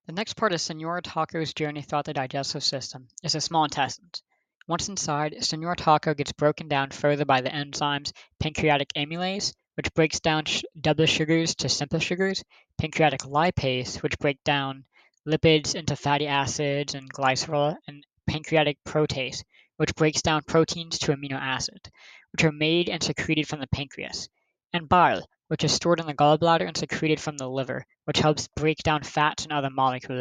The next part of Senor Taco's journey throughout the digestive system is the small intestines. Once inside, Senor Taco gets broken down further by the enzymes pancreatic amylase, which breaks down double sugars to simple sugars, pancreatic lipase, which break down lipids into fatty acids and glycerol, and pancreatic protease, which breaks down proteins to amino acids, which are made and secreted from the pancreas, and bile, which is stored in the gallbladder and secreted from the liver, which helps break down fats and other molecules